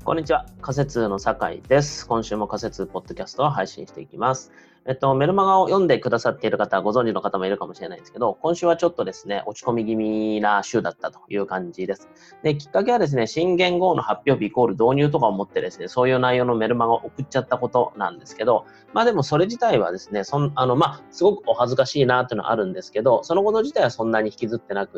こんにちは。仮説の酒井です。今週も仮説ポッドキャストを配信していきます。メルマガを読んでくださっている方はご存知の方もいるかもしれないんですけど、今週はちょっとですね、落ち込み気味な週だったという感じです。で、きっかけはですね、新元号の発表日イコール導入とかを持ってですね、そういう内容のメルマガを送っちゃったことなんですけど、でもそれ自体はですね、すごくお恥ずかしいなっていうのはあるんですけど、そのこと自体はそんなに引きずってなくって、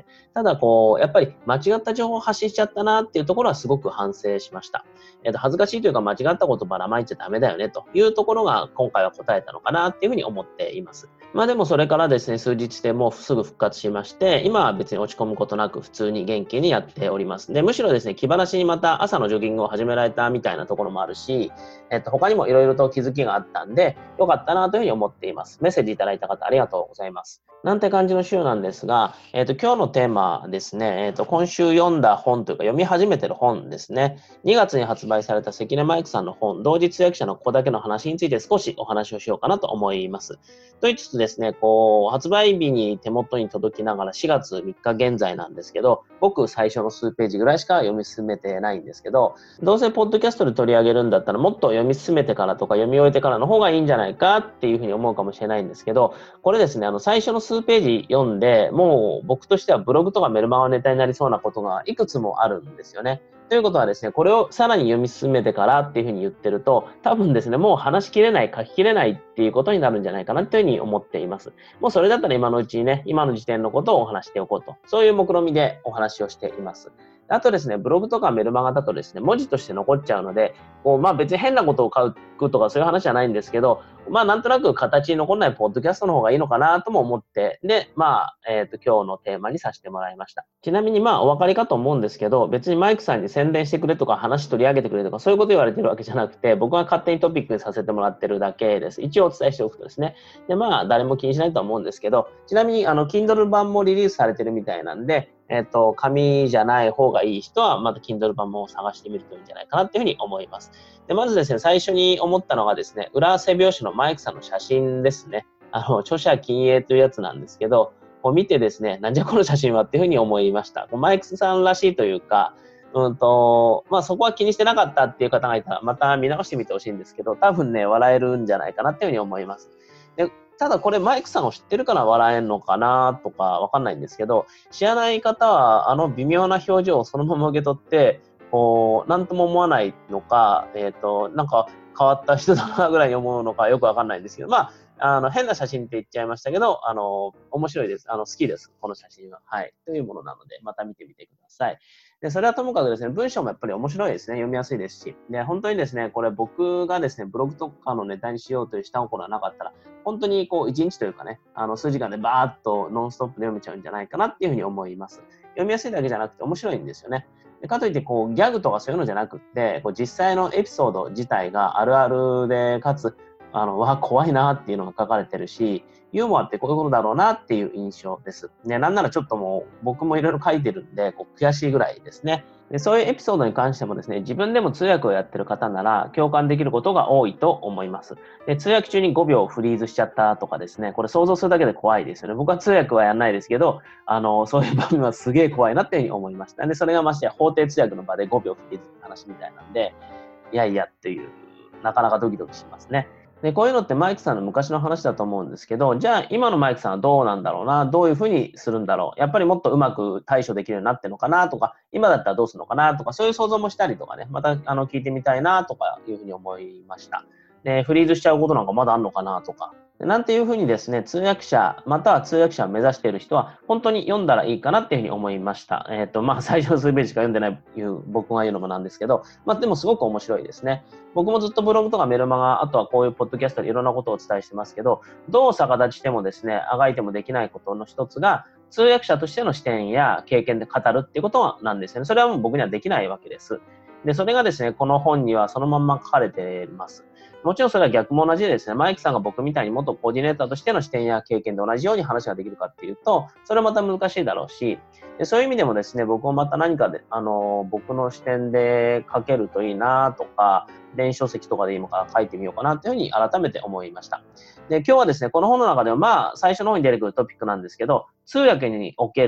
ただやっぱり間違った情報を発信しちゃったなっていうところはすごく反省しました。恥ずかしいというか間違ったことばらまいちゃダメだよねというところが今回は答えたのかなっていうふうに思っています。でもそれからですね、数日でもうすぐ復活しまして、今は別に落ち込むことなく普通に元気にやっております。で、むしろですね、気晴らしにまた朝のジョギングを始められたみたいなところもあるし、他にもいろいろと気づきがあったんで、よかったなというふうに思っています。メッセージいただいた方ありがとうございます。なんて感じの週なんですが、今日のテーマですね、今週読んだ本というか読み始めてる本ですね。2月に発売された関根マイクさんの本、同時通訳者のここだけの話について少しお話をしようかなと思います。と言いつつですね、発売日に手元に届きながら4月3日現在なんですけど、僕最初の数ページぐらいしか読み進めてないんですけど、どうせポッドキャストで取り上げるんだったらもっと読み進めてからとか読み終えてからの方がいいんじゃないかっていうふうに思うかもしれないんですけど、これですね、最初の数ページ読んで、もう僕としてはブログとかメルマガネタになりそうなことがいくつもあるんですよね。ということはですね、これをさらに読み進めてからっていうふうに言ってると、多分ですね、もう話しきれない、書ききれないっていうことになるんじゃないかなっていうふうに思っています。もうそれだったら今のうちにね、今の時点のことをお話しておこうと。そういう目論見みでお話をしています。あとですね、ブログとかメルマガだとですね、文字として残っちゃうので、別に変なことを書くとかそういう話じゃないんですけど、なんとなく形に残らないポッドキャストの方がいいのかなとも思って、で、今日のテーマにさせてもらいました。ちなみにお分かりかと思うんですけど、別にマイクさんに宣伝してくれとか話取り上げてくれとかそういうこと言われてるわけじゃなくて、僕が勝手にトピックにさせてもらってるだけです。一応お伝えしておくとですね。で、誰も気にしないとは思うんですけど、ちなみにKindle 版もリリースされてるみたいなんで、紙じゃない方がいい人は、また Kindle 版も探してみるといいんじゃないかなっていうふうに思います。で、まずですね、最初に思ったのがですね、裏背表紙のマイクさんの写真ですね。著者禁影というやつなんですけど、見てですね、なんじゃこの写真はっていうふうに思いました。マイクさんらしいというか、そこは気にしてなかったっていう方がいたら、また見直してみてほしいんですけど、多分ね、笑えるんじゃないかなっていうふうに思います。で、ただこれマイクさんを知ってるから笑えんのかなとかわかんないんですけど、知らない方は微妙な表情をそのまま受け取って、なんとも思わないのか、なんか変わった人だなぐらいに思うのかよくわかんないんですけど、変な写真って言っちゃいましたけど、面白いです。好きです。この写真は。はい。というものなので、また見てみてください。で、それはともかくですね、文章もやっぱり面白いですね。読みやすいですし。で、本当にですね、これ僕がですね、ブログとかのネタにしようという下心がなかったら、本当に1日というかね、数時間でバーッとノンストップで読めちゃうんじゃないかなっていうふうに思います。読みやすいだけじゃなくて面白いんですよね。でかといってギャグとかそういうのじゃなくって、実際のエピソード自体があるあるで、かつ、怖いなっていうのが書かれてるし、ユーモアってこういうことだろうなっていう印象です。ね、なんならちょっともう僕もいろいろ書いてるんで、悔しいぐらいですね。で、そういうエピソードに関してもですね、自分でも通訳をやってる方なら共感できることが多いと思います。で、通訳中に5秒フリーズしちゃったとかですね、これ想像するだけで怖いですよね。僕は通訳はやんないですけど、そういう場面はすげえ怖いなっていうふうに思いました。で、それがましてや法廷通訳の場で5秒フリーズって話みたいなんで、いやいやっていう、なかなかドキドキしますね。で、こういうのってマイクさんの昔の話だと思うんですけど、じゃあ今のマイクさんはどうなんだろうな、どういうふうにするんだろう、やっぱりもっとうまく対処できるようになってるのかなとか、今だったらどうするのかなとか、そういう想像もしたりとかね、また聞いてみたいなとかいうふうに思いました。で、フリーズしちゃうことなんかまだあるのかなとか、なんていうふうにですね、通訳者、または通訳者を目指している人は、本当に読んだらいいかなっていうふうに思いました。最初の数ページしか読んでない僕が言うのもなんですけど、でもすごく面白いですね。僕もずっとブログとかメルマガ、あとはこういうポッドキャストでいろんなことをお伝えしてますけど、どう逆立ちしてもですね、あがいてもできないことの一つが、通訳者としての視点や経験で語るっていうことなんですよね。それはもう僕にはできないわけです。で、それがですね、この本にはそのまんま書かれています。もちろんそれは逆も同じでですね、マイクさんが僕みたいに元コーディネーターとしての視点や経験で同じように話ができるかっていうと、それはまた難しいだろうし、でそういう意味でもですね、僕もまた何かで、僕の視点で書けるといいなとか、電子書籍とかで今から書いてみようかなというふうに改めて思いました。で、今日はですね、この本の中では最初の方に出てくるトピックなんですけど、通訳における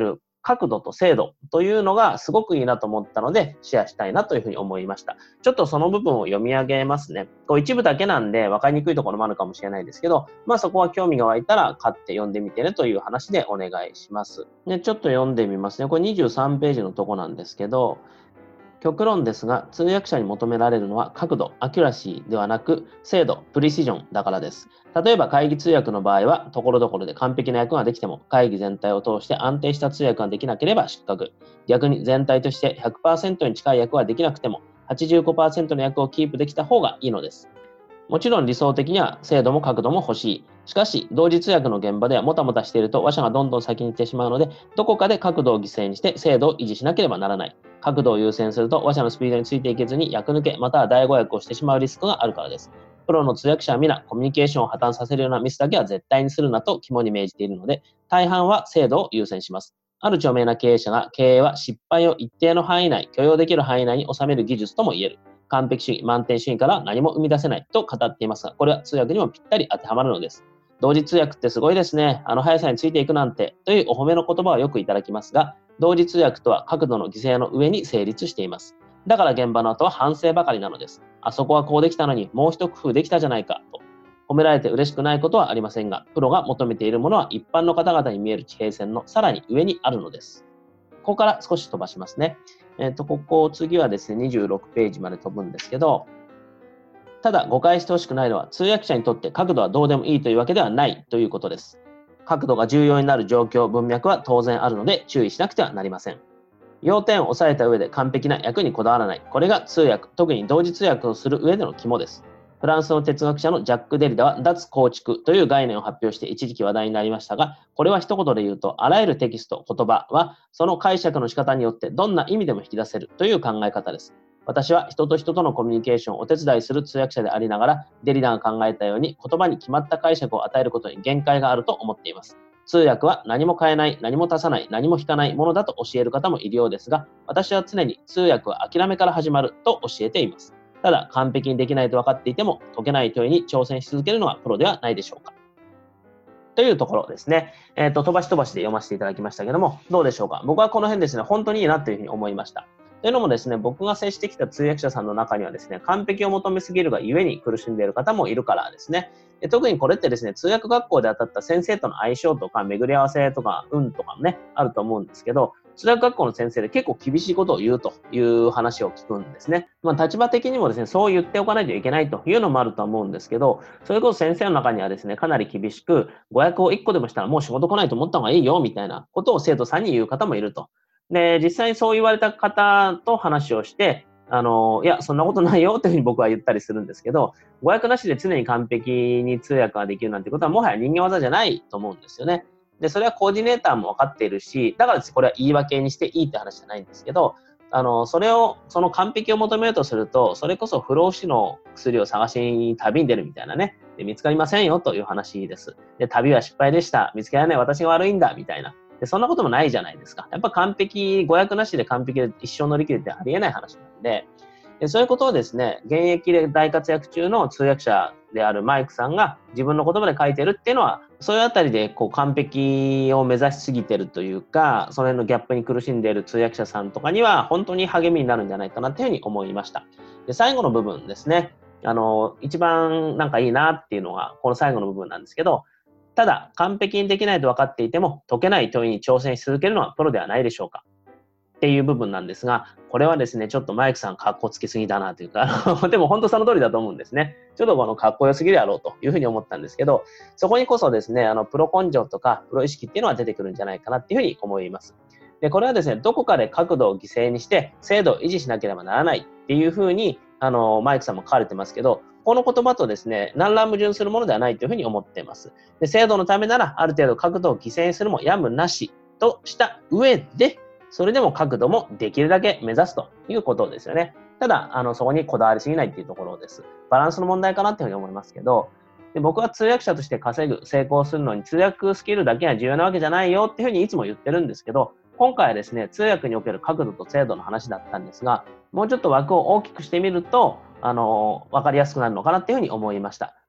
角度と精度というのがすごくいいなと思ったので、シェアしたいなというふうに思いました。ちょっとその部分を読み上げますね。一部だけなんで分かりにくいところもあるかもしれないですけど、そこは興味が湧いたら買って読んでみてねという話でお願いします。で、ちょっと読んでみますね。これ23ページのとこなんですけど、極論ですが、通訳者に求められるのは角度、アキュラシーではなく、精度、プリシジョンだからです。例えば会議通訳の場合は、ところどころで完璧な役ができても、会議全体を通して安定した通訳ができなければ失格。逆に全体として 100% に近い役はできなくても、85% の役をキープできた方がいいのです。もちろん理想的には精度も角度も欲しい。しかし、同時通訳の現場ではもたもたしていると話者がどんどん先に行ってしまうので、どこかで角度を犠牲にして精度を維持しなければならない。角度を優先すると話者のスピードについていけずに役抜け、または第5訳をしてしまうリスクがあるからです。プロの通訳者は皆、コミュニケーションを破綻させるようなミスだけは絶対にするなと肝に銘じているので、大半は精度を優先します。ある著名な経営者が経営は失敗を一定の範囲内、許容できる範囲内に収める技術とも言える。完璧主義、満点主義から何も生み出せないと語っていますが、これは通訳にもぴったり当てはまるのです。同時通訳ってすごいですね。あの速さについていくなんてというお褒めの言葉をよくいただきますが、同時通訳とは角度の犠牲の上に成立しています。だから現場の後は反省ばかりなのです。あそこはこうできたのにもう一工夫できたじゃないかと。褒められて嬉しくないことはありませんが、プロが求めているものは一般の方々に見える地平線のさらに上にあるのです。ここから少し飛ばしますね。ここ次はですね、26ページまで飛ぶんですけど、ただ誤解してほしくないのは、通訳者にとって角度はどうでもいいというわけではないということです。角度が重要になる状況、文脈は当然あるので注意しなくてはなりません。要点を押さえた上で完璧な役にこだわらない。これが通訳、特に同時通訳をする上での肝です。フランスの哲学者のジャック・デリダは脱構築という概念を発表して一時期話題になりましたが、これは一言で言うと、あらゆるテキスト、言葉はその解釈の仕方によってどんな意味でも引き出せるという考え方です。私は人と人とのコミュニケーションをお手伝いする通訳者でありながら、デリダが考えたように言葉に決まった解釈を与えることに限界があると思っています。通訳は何も変えない、何も足さない、何も引かないものだと教える方もいるようですが、私は常に通訳は諦めから始まると教えています。ただ、完璧にできないと分かっていても、解けない問いに挑戦し続けるのはプロではないでしょうか。というところですね。飛ばし飛ばしで読ませていただきましたけども、どうでしょうか。僕はこの辺ですね、本当にいいなというふうに思いました。というのもですね、僕が接してきた通訳者さんの中にはですね、完璧を求めすぎるがゆえに苦しんでいる方もいるからですね。特にこれってですね、通訳学校で当たった先生との相性とか、巡り合わせとか、運とかもね、あると思うんですけど、通訳学校の先生で結構厳しいことを言うという話を聞くんですね。立場的にもですね、そう言っておかないといけないというのもあると思うんですけど、それこそ先生の中にはですね、かなり厳しく、誤訳を1個でもしたらもう仕事来ないと思った方がいいよ、みたいなことを生徒さんに言う方もいると。で、実際にそう言われた方と話をして、いや、そんなことないよというふうに僕は言ったりするんですけど、誤訳なしで常に完璧に通訳ができるなんてことはもはや人間技じゃないと思うんですよね。で、それはコーディネーターも分かっているし、だからこれは言い訳にしていいって話じゃないんですけど、その完璧を求めようとすると、それこそ不老不死の薬を探しに旅に出るみたいなね、で見つかりませんよという話です。で、旅は失敗でした。見つけられない私が悪いんだ、みたいな。で、そんなこともないじゃないですか。やっぱ誤訳なしで完璧で一生乗り切るってありえない話なので、そういうことをですね、現役で大活躍中の通訳者であるマイクさんが自分の言葉で書いてるっていうのは、そういうあたりで完璧を目指しすぎてるというか、その辺のギャップに苦しんでいる通訳者さんとかには本当に励みになるんじゃないかなというふうに思いました。で、最後の部分ですね。一番なんかいいなっていうのが、この最後の部分なんですけど、ただ、完璧にできないと分かっていても、解けない問いに挑戦し続けるのはプロではないでしょうか。っていう部分なんですが、これはですね、ちょっとマイクさんかっこつきすぎだなというか、でも本当その通りだと思うんですね。ちょっとかっこよすぎるやろうというふうに思ったんですけど、そこにこそですね、プロ根性とかプロ意識っていうのは出てくるんじゃないかなっていうふうに思います。で、これはですね、どこかで角度を犠牲にして精度を維持しなければならないっていうふうに、マイクさんも書かれてますけど、この言葉とですね、何ら矛盾するものではないというふうに思っています。で、精度のためなら、ある程度角度を犠牲にするもやむなしとした上で、それでも角度もできるだけ目指すということですよね。ただ、そこにこだわりすぎないっていうところです。バランスの問題かなっていうふうに思いますけど、で僕は通訳者として稼ぐ、成功するのに通訳スキルだけが重要なわけじゃないよっていうふうにいつも言ってるんですけど、今回はですね、通訳における角度と精度の話だったんですが、もうちょっと枠を大きくしてみると、分かりやすくなるのかなっていうふうに思いました。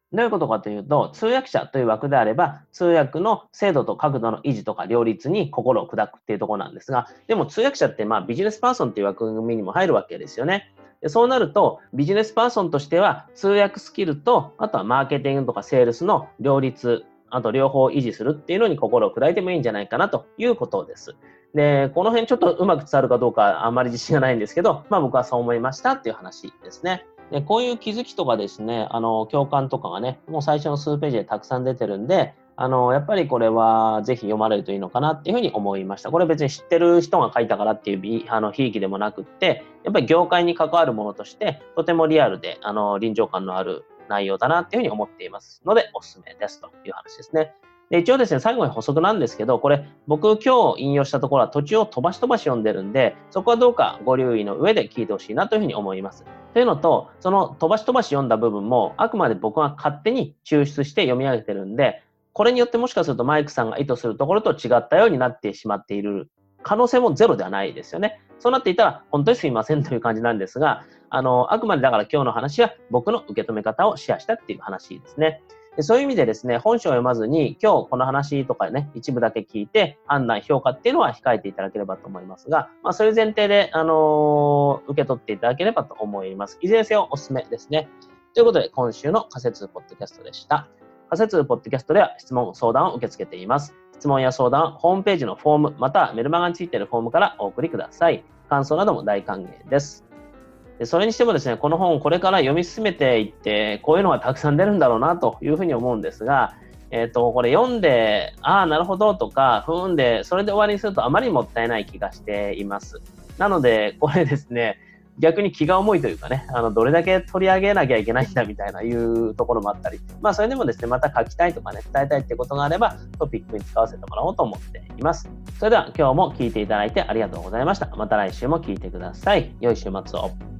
どういうことかというと、通訳者という枠であれば、通訳の精度と角度の維持とか両立に心を砕くっていうところなんですが、でも通訳者ってビジネスパーソンっていう枠組みにも入るわけですよね。でそうなると、ビジネスパーソンとしては、通訳スキルと、あとはマーケティングとかセールスの両立、あと両方維持するっていうのに心を砕いてもいいんじゃないかなということです。で、この辺ちょっとうまく伝わるかどうかあんまり自信がないんですけど、僕はそう思いましたっていう話ですね。で、こういう気づきとかですね、共感とかがね、もう最初の数ページでたくさん出てるんで、やっぱりこれはぜひ読まれるといいのかなっていうふうに思いました。これ別に知ってる人が書いたからっていうひいきでもなくって、やっぱり業界に関わるものとして、とてもリアルで、臨場感のある内容だなっていうふうに思っていますので、おすすめですという話ですね。で、一応ですね、最後に補足なんですけど、これ、僕今日引用したところは途中を飛ばし読んでるんで、そこはどうかご留意の上で聞いてほしいなというふうに思います。というのと、その飛ばし読んだ部分も、あくまで僕が勝手に抽出して読み上げてるんで、これによってもしかするとマイクさんが意図するところと違ったようになってしまっている可能性もゼロではないですよね。そうなっていたら、本当にすいませんという感じなんですが、あくまでだから今日の話は僕の受け止め方をシェアしたっていう話ですね。でそういう意味でですね、本書を読まずに今日この話とかね、一部だけ聞いて判断、評価っていうのは控えていただければと思いますが、そういう前提で、受け取っていただければと思います。いずれにせよおすすめですね。ということで、今週の仮説ポッドキャストでした。仮説ポッドキャストでは質問、相談を受け付けています。質問や相談はホームページのフォーム、またはメルマガについているフォームからお送りください。感想なども大歓迎です。でそれにしてもですね、この本をこれから読み進めていって、こういうのがたくさん出るんだろうなというふうに思うんですが、これ読んで、なるほどとか、で、それで終わりにするとあまりにもったいない気がしています。なので、これですね、逆に気が重いというかね、どれだけ取り上げなきゃいけないんだみたいないうところもあったり、それでもですね、また書きたいとかね、伝えたいってことがあれば、トピックに使わせてもらおうと思っています。それでは今日も聞いていただいてありがとうございました。また来週も聞いてください。良い週末を。